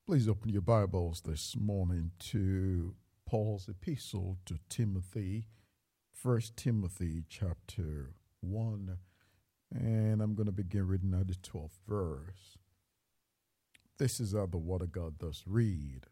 Please open your Bibles this morning to Paul's epistle to Timothy, 1 Timothy chapter 1, and I'm going to begin reading at the 12th verse. This is how the Word of God does read.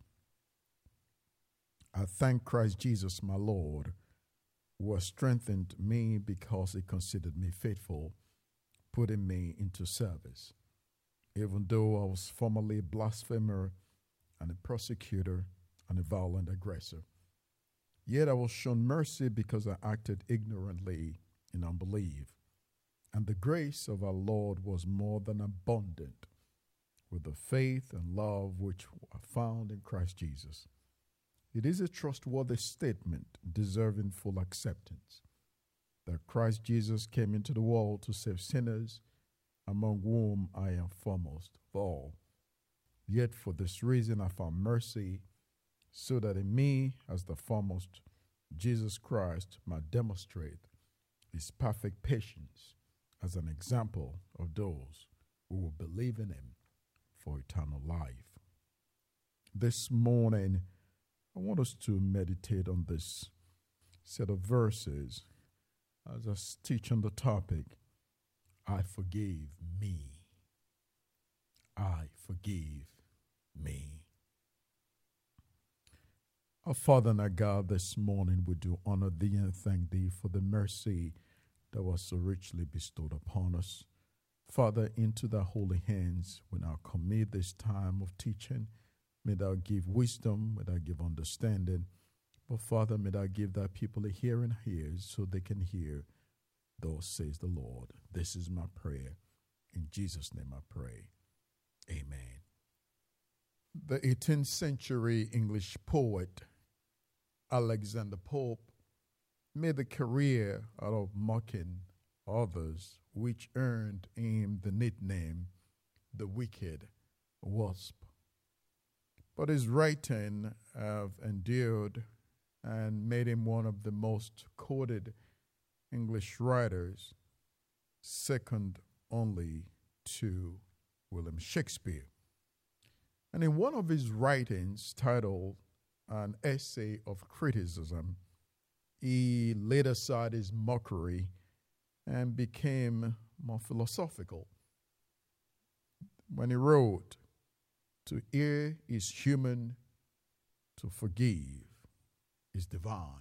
I thank Christ Jesus my Lord, who has strengthened me because he considered me faithful, putting me into service. Even though I was formerly a blasphemer and a persecutor and a violent aggressor, yet I was shown mercy because I acted ignorantly in unbelief. And the grace of our Lord was more than abundant with the faith and love which are found in Christ Jesus. It is a trustworthy statement deserving full acceptance that Christ Jesus came into the world to save sinners, among whom I am foremost of all. Yet for this reason I found mercy, so that in me, as the foremost, Jesus Christ might demonstrate his perfect patience as an example of those who will believe in him for eternal life. This morning, I want us to meditate on this set of verses as I teach on the topic, I forgive me. I forgive me. Our Father and our God, this morning we do honor thee and thank thee for the mercy that was so richly bestowed upon us. Father, into thy holy hands we now commit this time of teaching. May thou give wisdom, may thou give understanding. But Father, may thou give thy people a hearing ears so they can hear. Thus says the Lord. This is my prayer. In Jesus' name I pray. Amen. The 18th century English poet Alexander Pope made a career out of mocking others, which earned him the nickname the Wicked Wasp. But his writing have endured and made him one of the most quoted English writers, second only to William Shakespeare. And in one of his writings titled An Essay of Criticism, he laid aside his mockery and became more philosophical when he wrote, "To err is human, to forgive is divine."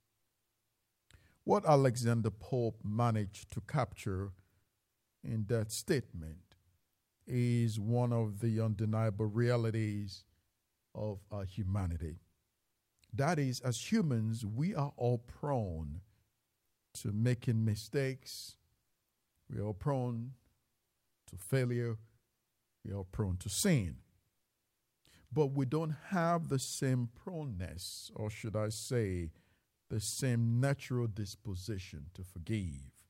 What Alexander Pope managed to capture in that statement is one of the undeniable realities of our humanity. That is, as humans, we are all prone to making mistakes. We are prone to failure. We are prone to sin. But we don't have the same proneness, or should I say, the same natural disposition to forgive.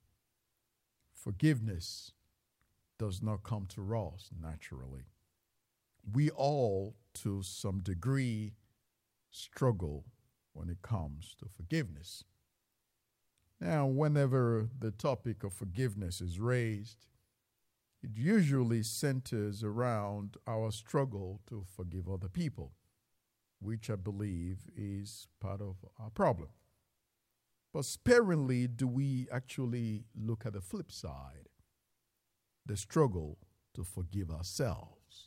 Forgiveness does not come to us naturally. We all, to some degree, struggle when it comes to forgiveness. Now, whenever the topic of forgiveness is raised, it usually centers around our struggle to forgive other people, which I believe is part of our problem. But sparingly do we actually look at the flip side, the struggle to forgive ourselves.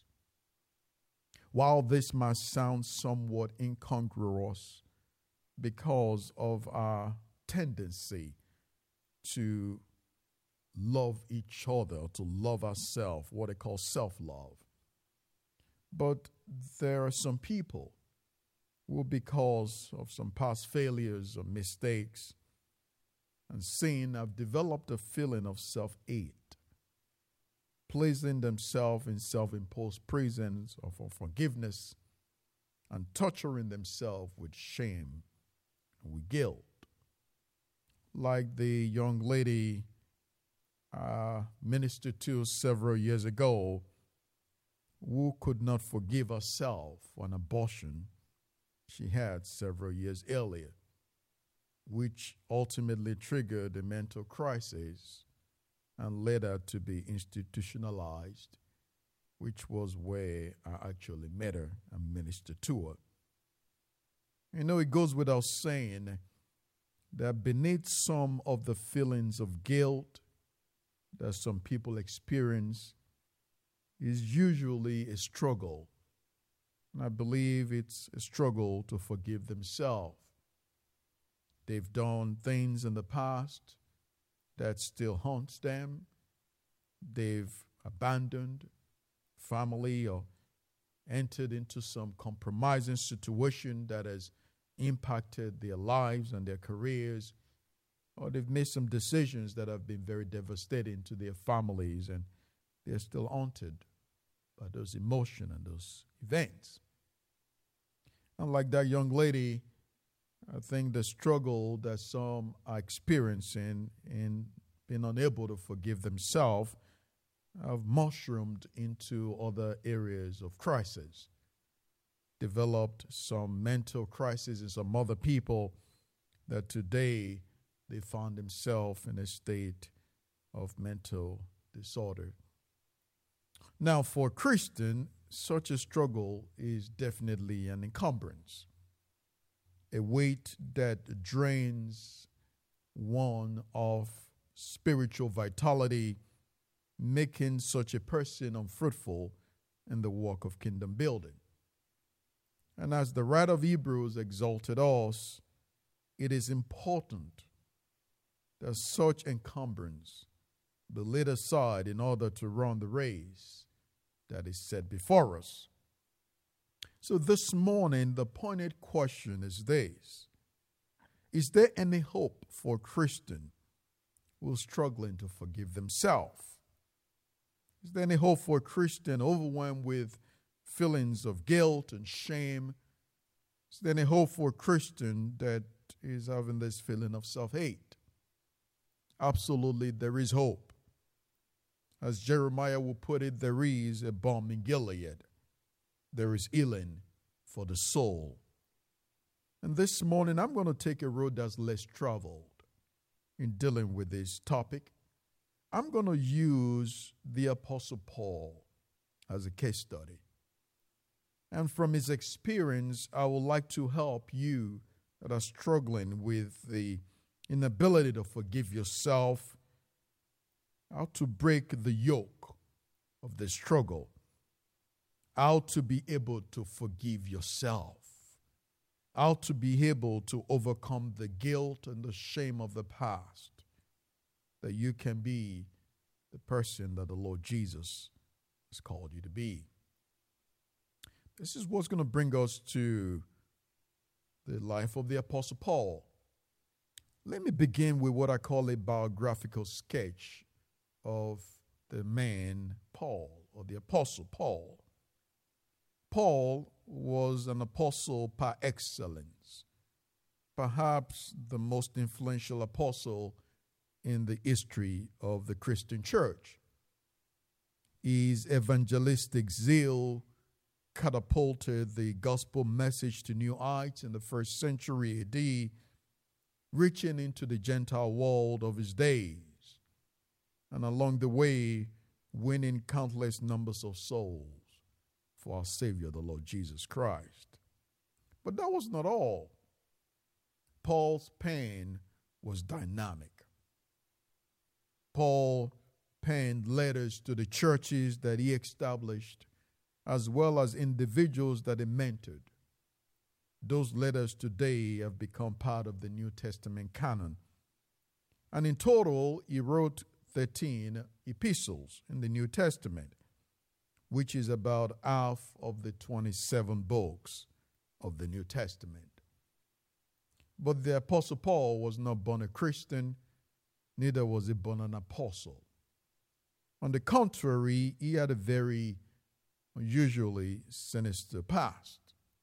While this might sound somewhat incongruous because of our tendency to love each other, to love ourselves, what they call self-love. But there are some people who, because of some past failures or mistakes and sin, have developed a feeling of self-hate, placing themselves in self-imposed prisons of unforgiveness and torturing themselves with shame and with guilt. Like the young lady ministered to several years ago, who could not forgive herself for an abortion she had several years earlier, which ultimately triggered a mental crisis and led her to be institutionalized which was where I actually met her and ministered to her. You know, it goes without saying that beneath some of the feelings of guilt that some people experience is usually a struggle. And I believe it's a struggle to forgive themselves. They've done things in the past that still haunts them. They've abandoned family or entered into some compromising situation that has impacted their lives and their careers, or they've made some decisions that have been very devastating to their families, and they're still haunted by those emotions and those events. And like that young lady, I think the struggle that some are experiencing in being unable to forgive themselves have mushroomed into other areas of crisis. Developed some mental crisis in some other people that today they found themselves in a state of mental disorder. Now, for a Christian, such a struggle is definitely an encumbrance, a weight that drains one of spiritual vitality, making such a person unfruitful in the work of kingdom building. And as the writer of Hebrews exalted us, it is important that such encumbrance be laid aside in order to run the race that is set before us. So this morning, the pointed question is this: is there any hope for a Christian who is struggling to forgive themselves? Is there any hope for a Christian overwhelmed with feelings of guilt and shame? Is there any hope for a Christian that is having this feeling of self-hate? Absolutely, there is hope. As Jeremiah will put it, there is a balm in Gilead. There is healing for the soul. And this morning, I'm going to take a road that's less traveled in dealing with this topic. I'm going to use the Apostle Paul as a case study. And from his experience, I would like to help you that are struggling with the inability to forgive yourself, how to break the yoke of the struggle, how to be able to forgive yourself, how to be able to overcome the guilt and the shame of the past, that you can be the person that the Lord Jesus has called you to be. This is what's going to bring us to the life of the Apostle Paul. Let me begin with what I call a biographical sketch of the man Paul, or the Apostle Paul. Paul was an apostle par excellence, perhaps the most influential apostle in the history of the Christian church. His evangelistic zeal catapulted the gospel message to new heights in the first century AD, reaching into the Gentile world of his days, and along the way, winning countless numbers of souls for our Savior, the Lord Jesus Christ. But that was not all. Paul's pen was dynamic. Paul penned letters to the churches that he established, as well as individuals that he mentored. Those letters today have become part of the New Testament canon. And in total, he wrote 13 epistles in the New Testament, which is about half of the 27 books of the New Testament. But the Apostle Paul was not born a Christian, neither was he born an apostle. On the contrary, he had a very unusually sinister past.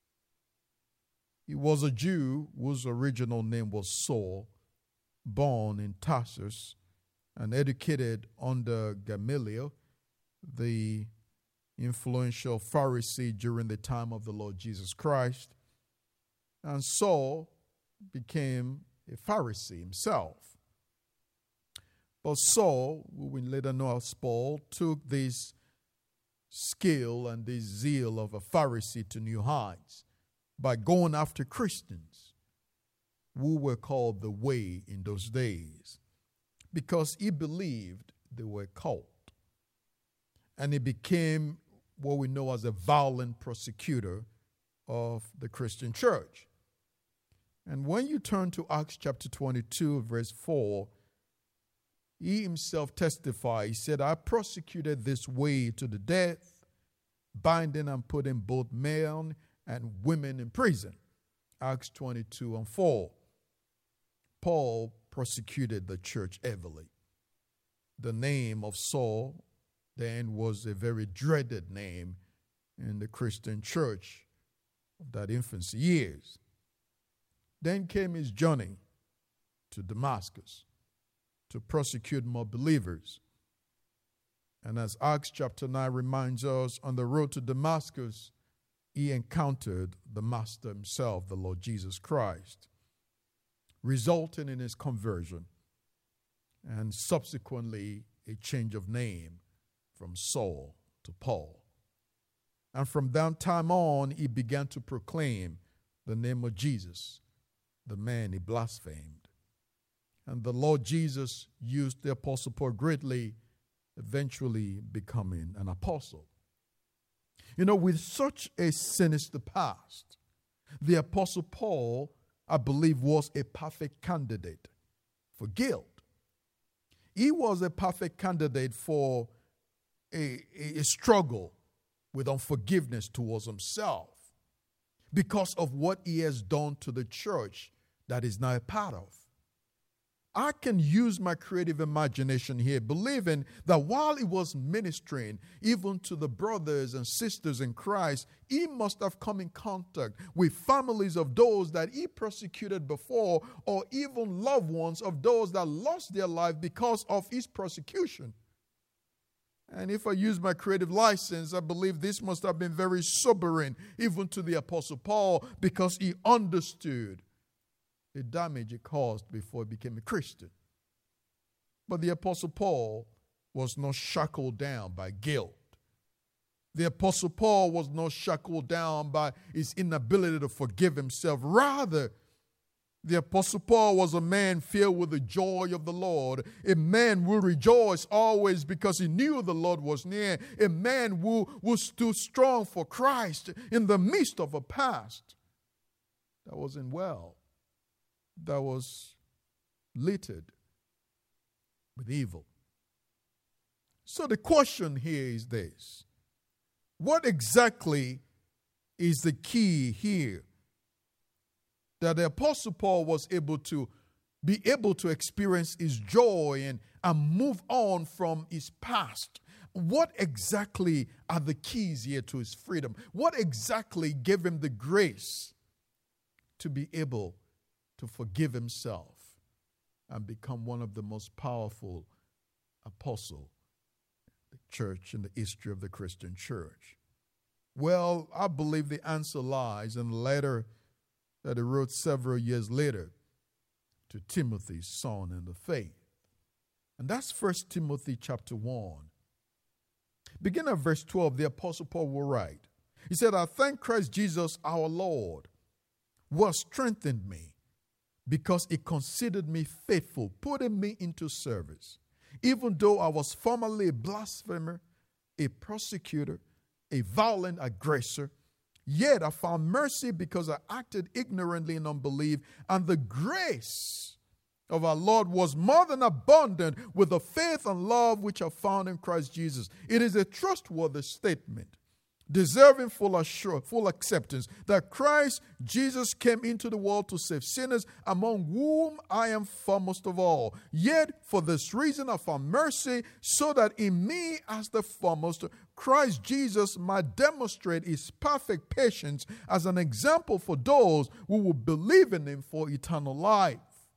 He was a Jew whose original name was Saul, born in Tarsus and educated under Gamaliel, the influential Pharisee during the time of the Lord Jesus Christ. And Saul became a Pharisee himself. But Saul, who we later know as Paul, took this skill and this zeal of a Pharisee to new heights by going after Christians who were called the Way in those days, because he believed they were cult. And he became what we know as a violent persecutor of the Christian church. And when you turn to Acts chapter 22, verse 4, he himself testified. He said, I persecuted this way to the death, binding and putting both men and women in prison. Acts 22 and 4. Paul persecuted the church heavily. The name of Saul then was a very dreaded name in the Christian church of that infancy years. Then came his journey to Damascus to persecute more believers. And as Acts chapter 9 reminds us, on the road to Damascus, he encountered the Master himself, the Lord Jesus Christ, resulting in his conversion and subsequently a change of name from Saul to Paul. And from that time on, he began to proclaim the name of Jesus, the man he blasphemed. And the Lord Jesus used the Apostle Paul greatly, eventually becoming an apostle. You know, with such a sinister past, the Apostle Paul, I believe, was a perfect candidate for guilt. He was a perfect candidate for a struggle with unforgiveness towards himself because of what he has done to the church that he's now a part of. I can use my creative imagination here, believing that while he was ministering, even to the brothers and sisters in Christ, he must have come in contact with families of those that he persecuted before, or even loved ones of those that lost their life because of his persecution. And if I use my creative license, I believe this must have been very sobering, even to the Apostle Paul, because he understood the damage it caused before he became a Christian. But the Apostle Paul was not shackled down by guilt. The Apostle Paul was not shackled down by his inability to forgive himself. Rather, the Apostle Paul was a man filled with the joy of the Lord, a man who rejoiced always because he knew the Lord was near, a man who stood strong for Christ in the midst of a past that wasn't well, that was littered with evil. So the question here is this: what exactly is the key here that the Apostle Paul was able to experience his joy and move on from his past? What exactly are the keys here to his freedom? What exactly gave him the grace to be able to forgive himself and become one of the most powerful apostles in the church in the history of the Christian church? Well, I believe the answer lies in the letter that he wrote several years later to Timothy's son in the faith. And that's 1 Timothy chapter 1. Beginning at verse 12, the Apostle Paul will write. He said, I thank Christ Jesus our Lord, who has strengthened me, because he considered me faithful, putting me into service. Even though I was formerly a blasphemer, a persecutor, a violent aggressor, yet I found mercy because I acted ignorantly in unbelief, and the grace of our Lord was more than abundant with the faith and love which I found in Christ Jesus. It is a trustworthy statement, deserving full acceptance, that Christ Jesus came into the world to save sinners, among whom I am foremost of all. Yet for this reason I found mercy, so that in me as the foremost, Christ Jesus might demonstrate his perfect patience as an example for those who will believe in him for eternal life.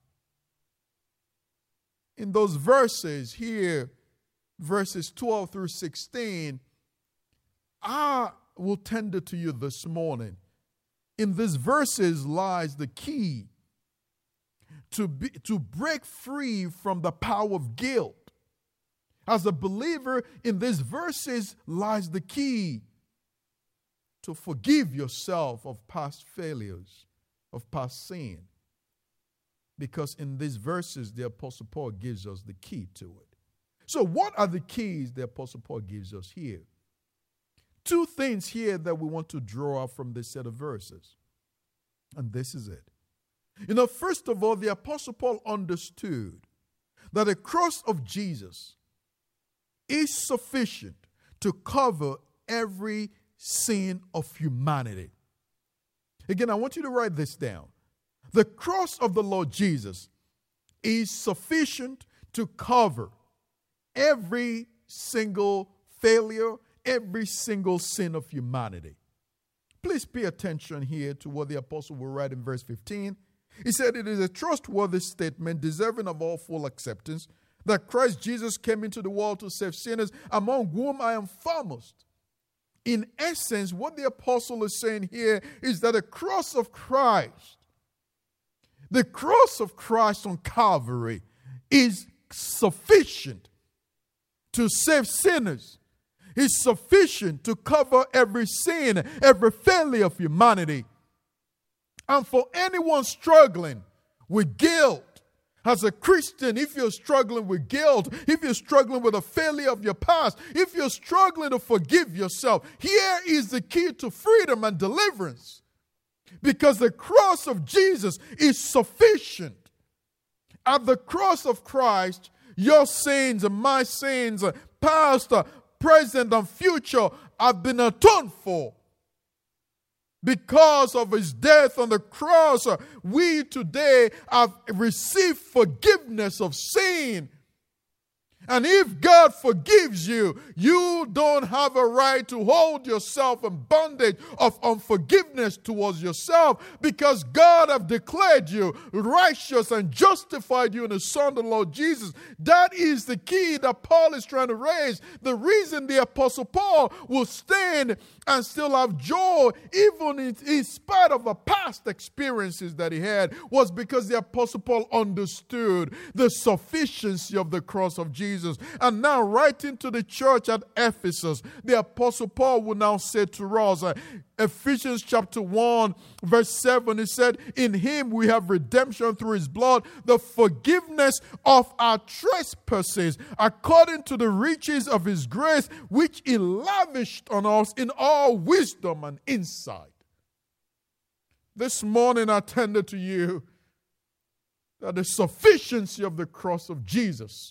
In those verses here, verses 12 through 16, I will tender to you this morning. In these verses lies the key to break free from the power of guilt As a believer, in these verses lies the key to forgive yourself of past failures, of past sin. Because in these verses, the Apostle Paul gives us the key to it. So what are the keys the Apostle Paul gives us here? Two things here that we want to draw out from this set of verses. And this is it. First of all, the Apostle Paul understood that the cross of Jesus is sufficient to cover every sin of humanity. Again, I want you to write this down. The cross of the Lord Jesus is sufficient to cover every single failure, every single sin of humanity. Please pay attention here to what the apostle will write in verse 15. He said, "It is a trustworthy statement, deserving of all full acceptance, that Christ Jesus came into the world to save sinners, among whom I am foremost." In essence, what the apostle is saying here is that the cross of Christ on Calvary is sufficient to save sinners. It's sufficient to cover every sin, every failure of humanity. And for anyone struggling with guilt, as a Christian, if you're struggling with guilt, if you're struggling with a failure of your past, if you're struggling to forgive yourself, here is the key to freedom and deliverance. Because the cross of Jesus is sufficient. At the cross of Christ, your sins and my sins, past, present, and future, have been atoned for. Because of his death on the cross, we today have received forgiveness of sin. And if God forgives you, you don't have a right to hold yourself in bondage of unforgiveness towards yourself, because God has declared you righteous and justified you in the Son, the Lord Jesus. That is the key that Paul is trying to raise. The reason the Apostle Paul will stand and still have joy, even in spite of the past experiences that he had, was because the Apostle Paul understood the sufficiency of the cross of Jesus. And now, writing to the church at Ephesus, the Apostle Paul will now say to us, Ephesians chapter 1, verse 7, he said, "In him we have redemption through his blood, the forgiveness of our trespasses, according to the riches of his grace, which he lavished on us in all wisdom and insight." This morning I tender to you that the sufficiency of the cross of Jesus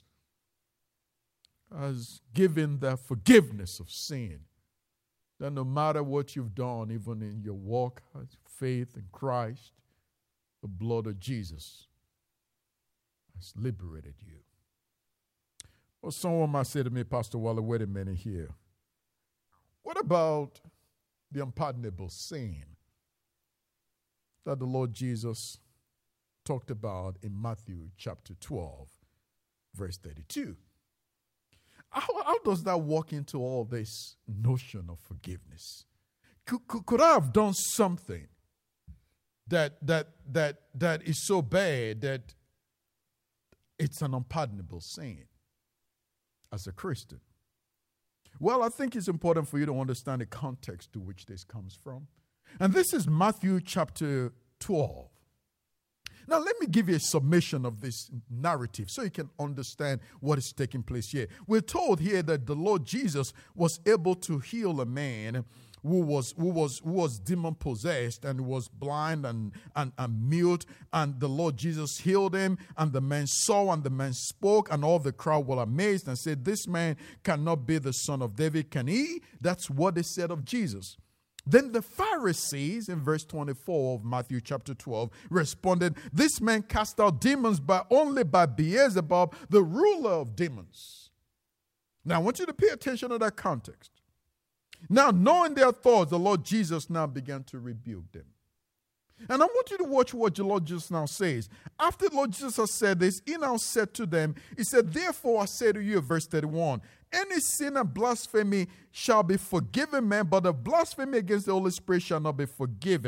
has given the forgiveness of sin. That no matter what you've done, even in your walk of faith in Christ, the blood of Jesus has liberated you. Well, someone might say to me, "Pastor Waller, wait a minute here. What about the unpardonable sin that the Lord Jesus talked about in Matthew chapter 12, verse 32? How does that walk into all this notion of forgiveness? Could I have done something that is so bad that it's an unpardonable sin as a Christian? Well, I think it's important for you to understand the context to which this comes from. And this is Matthew chapter 12. Now, let me give you a summation of this narrative so you can understand what is taking place here. We're told here that the Lord Jesus was able to heal a man who was demon-possessed and was blind and mute. And the Lord Jesus healed him, and the man saw and the man spoke, and all the crowd were amazed and said, "This man cannot be the Son of David, can he?" That's what they said of Jesus. Then the Pharisees, in verse 24 of Matthew chapter 12, responded, "This man cast out demons only by Beelzebub, the ruler of demons." Now, I want you to pay attention to that context. Now, knowing their thoughts, the Lord Jesus now began to rebuke them. And I want you to watch what the Lord Jesus now says. After the Lord Jesus has said this, he now said to them, he said, "Therefore I say to you," verse 31, "any sin and blasphemy shall be forgiven men, but the blasphemy against the Holy Spirit shall not be forgiven.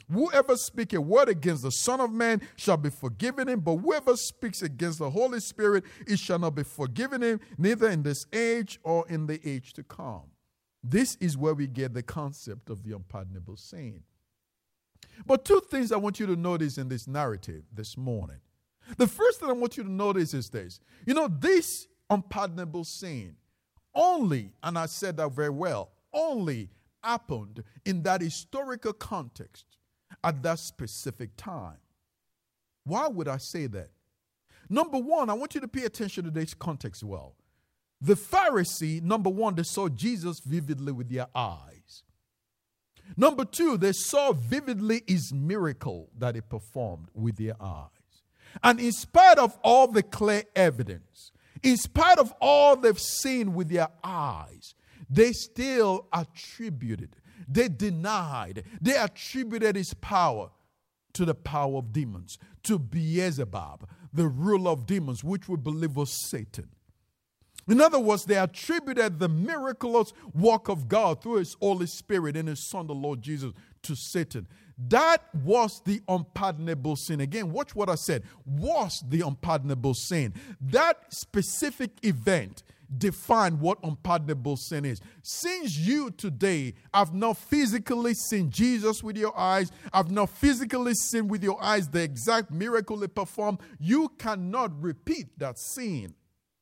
Whoever speaks a word against the Son of Man shall be forgiven him, but whoever speaks against the Holy Spirit, it shall not be forgiven him, neither in this age or in the age to come. This is where we get the concept of the unpardonable sin. But two things I want you to notice in this narrative this morning. The first thing I want you to notice is this. This unpardonable sin only, and I said that very well, only happened in that historical context at that specific time. Why would I say that? Number one, I want you to pay attention to this context well. The Pharisee, number one, they saw Jesus vividly with their eyes. Number two, they saw vividly his miracle that he performed with their eyes. And in spite of all the clear evidence, in spite of all they've seen with their eyes, they still attributed, they denied, they attributed his power to the power of demons, to Beelzebub, the ruler of demons, which we believe was Satan. In other words, they attributed the miraculous work of God through his Holy Spirit and his Son, the Lord Jesus, to Satan. That was the unpardonable sin. Again, watch what I said. Was the unpardonable sin. That specific event defined what unpardonable sin is. Since you today have not physically seen Jesus with your eyes, have not physically seen with your eyes the exact miracle he performed, you cannot repeat that sin.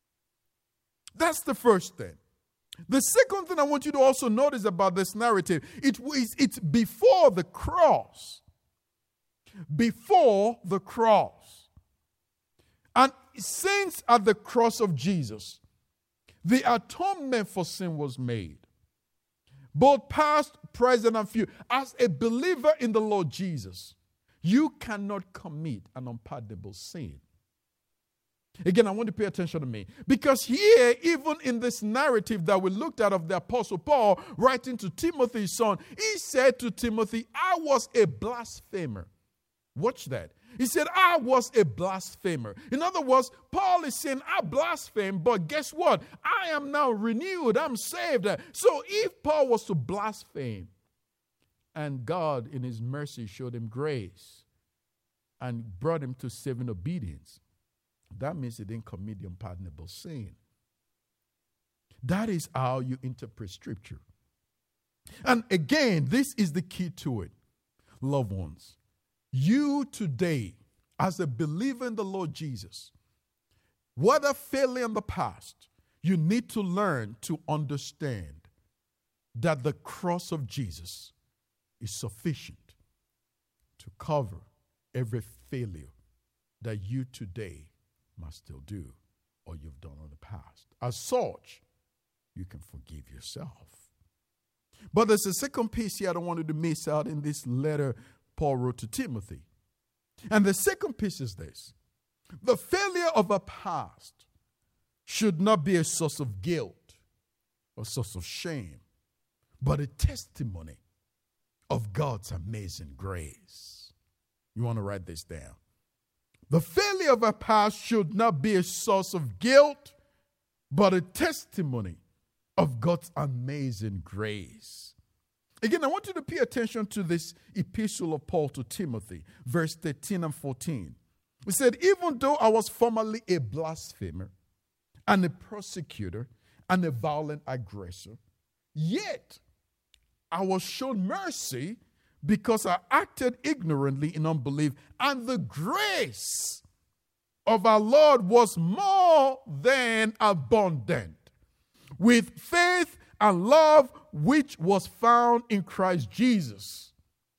That's the first thing. The second thing I want you to also notice about this narrative, it's before the cross. Before the cross. And since at the cross of Jesus, the atonement for sin was made. Both past, present, and future. As a believer in the Lord Jesus, you cannot commit an unpardonable sin. Again, I want to pay attention to me. Because here, even in this narrative that we looked at of the Apostle Paul writing to Timothy's son, he said to Timothy, I was a blasphemer. Watch that. He said, I was a blasphemer. In other words, Paul is saying, I blaspheme, but guess what? I am now renewed. I'm saved. So if Paul was to blaspheme, and God in his mercy showed him grace and brought him to saving obedience, that means he didn't commit the unpardonable sin. That is how you interpret Scripture. And again, this is the key to it. Loved ones, you today, as a believer in the Lord Jesus, whether failing in the past, you need to learn to understand that the cross of Jesus is sufficient to cover every failure that you today must still do or you've done in the past. As such, you can forgive yourself. But there's a second piece here I don't want you to miss out in this letter Paul wrote to Timothy. And the second piece is this. The failure of a past should not be a source of guilt or source of shame, but a testimony of God's amazing grace. You want to write this down. The failure of a past should not be a source of guilt, but a testimony of God's amazing grace. Again, I want you to pay attention to this epistle of Paul to Timothy, verse 13 and 14. He said, even though I was formerly a blasphemer and a persecutor and a violent aggressor, yet I was shown mercy because I acted ignorantly in unbelief, and the grace of our Lord was more than abundant with faith and love which was found in Christ Jesus.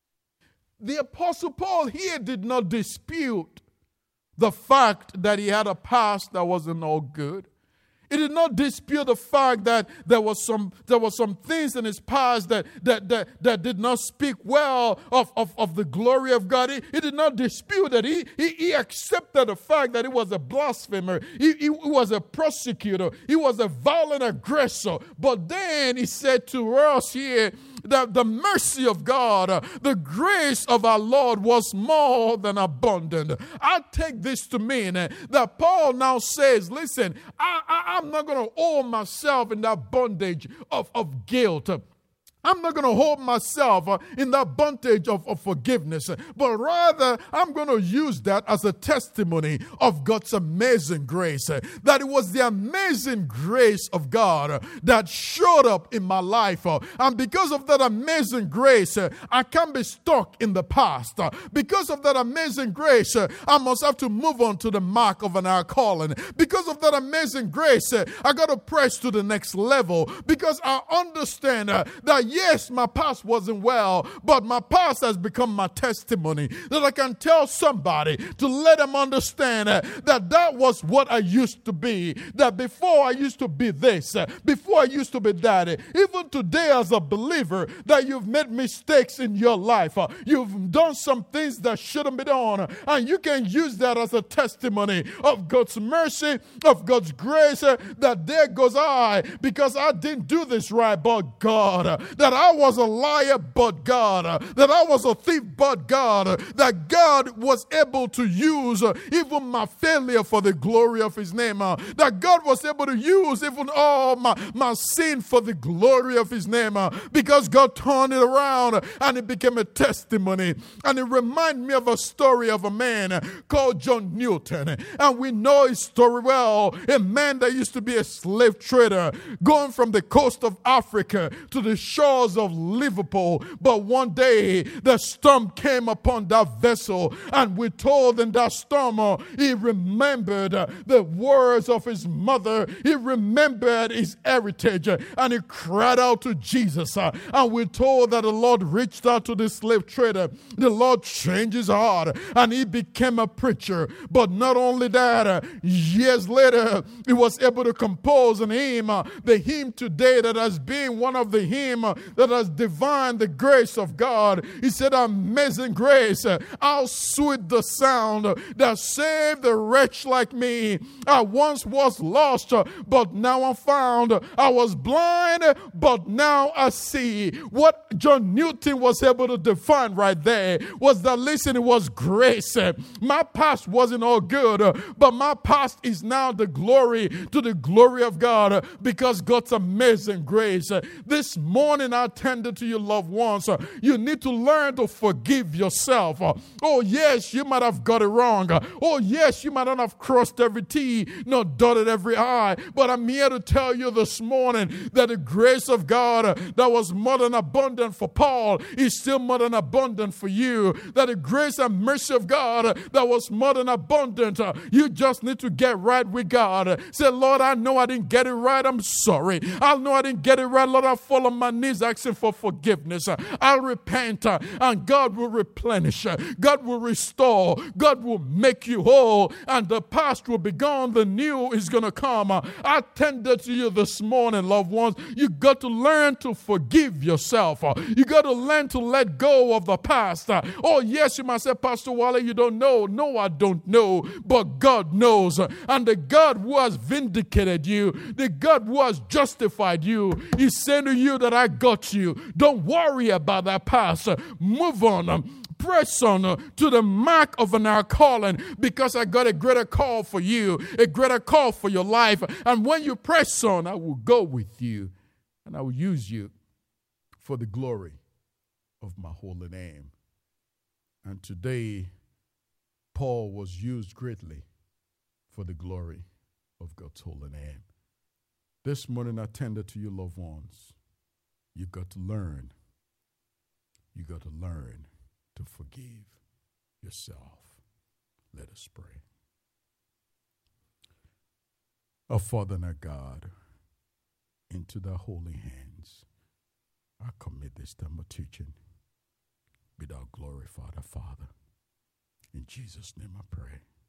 The Apostle Paul here did not dispute the fact that he had a past that wasn't all good. He did not dispute the fact that there was some things in his past that did not speak well of the glory of God. He did not dispute that. He accepted the fact that he was a blasphemer. He was a persecutor. He was a violent aggressor. But then he said to us here that the mercy of God, the grace of our Lord was more than abundant. I take this to mean that Paul now says, listen, I'm not going to hold myself in that bondage of guilt. I'm not going to hold myself in that bondage of forgiveness, but rather I'm going to use that as a testimony of God's amazing grace. That it was the amazing grace of God that showed up in my life. And because of that amazing grace, I can't be stuck in the past. Because of that amazing grace, I must have to move on to the mark of an higher calling. Because of that amazing grace, I got to press to the next level. Because I understand that yes, my past wasn't well, but my past has become my testimony. That I can tell somebody to let them understand that was what I used to be. That before I used to be this, before I used to be that. Even today as a believer, that you've made mistakes in your life. You've done some things that shouldn't be done. And you can use that as a testimony of God's mercy, of God's grace, that there goes I, because I didn't do this right, but God. That I was a liar, but God. That I was a thief, but God. That God was able to use even my failure for the glory of His name. That God was able to use even all my sin for the glory of His name. Because God turned it around and it became a testimony. And it reminded me of a story of a man called John Newton. And we know his story well. A man that used to be a slave trader going from the coast of Africa to the shores of Liverpool. But one day the storm came upon that vessel, and we're told in that storm he remembered the words of his mother. He remembered his heritage, and he cried out to Jesus. And we're told that the Lord reached out to the slave trader. The Lord changed his heart, and he became a preacher. But not only that, years later he was able to compose an hymn, the hymn today that has been one of the hymns that has divined the grace of God. He said, amazing grace, how sweet the sound that saved a wretch like me. I once was lost, but now I'm found. I was blind, but now I see. What John Newton was able to define right there was that, listen, it was grace. My past wasn't all good, but my past is now the glory to the glory of God, because God's amazing grace. This morning I tended to you, loved ones. You need to learn to forgive yourself. Oh yes, you might have got it wrong. Oh yes, you might not have crossed every T, nor dotted every I. But I'm here to tell you this morning that the grace of God that was more than abundant for Paul is still more than abundant for you. That the grace and mercy of God that was more than abundant, you just need to get right with God. Say, Lord, I know I didn't get it right. I'm sorry. I know I didn't get it right. Lord, I fall on my knees asking for forgiveness. I'll repent, and God will replenish. God will restore. God will make you whole, and the past will be gone. The new is going to come. I tender to you this morning, loved ones. You got to learn to forgive yourself. You got to learn to let go of the past. Oh, yes, you might say, Pastor Wale, you don't know. No, I don't know, but God knows. And the God who has vindicated you, the God who has justified you, is saying to you that I got you. Don't worry about that past. Move on. Press on to the mark of an higher calling, because I got a greater call for you, a greater call for your life. And when you press on, I will go with you, and I will use you for the glory of my holy name. And today, Paul was used greatly for the glory of God's holy name. This morning, I tender to you, loved ones. You got to learn. You got to learn to forgive yourself. Let us pray. Our Father and our God, into thy holy hands, I commit this time of teaching. Be thou glorified, our Father. In Jesus' name I pray.